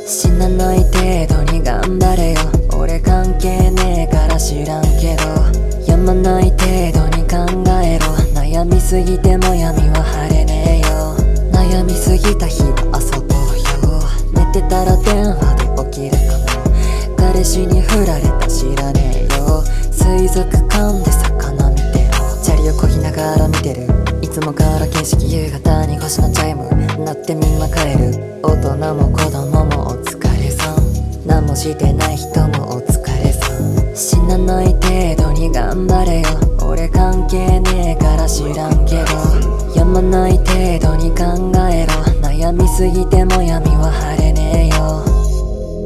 死なない程度に頑張れよ。俺関係ねえから知らんけど、やまない程度に考えろ。悩みすぎても闇は晴れねえよ。悩みすぎた日は遊ぼうよ。寝てたら電話で起きるかも。彼氏に振られた知らねえよ。水族館で魚見てる。チャリを漕ぎながら見てる。いつもから景色、夕方に星のチャイム鳴ってみんな帰る。大人も子供もお疲れさん。何もしてない人もお疲れさん。死なない程度に頑張れよ。俺関係ねえから知らんけど、やまない程度に考えろ。悩みすぎても闇は晴れねえ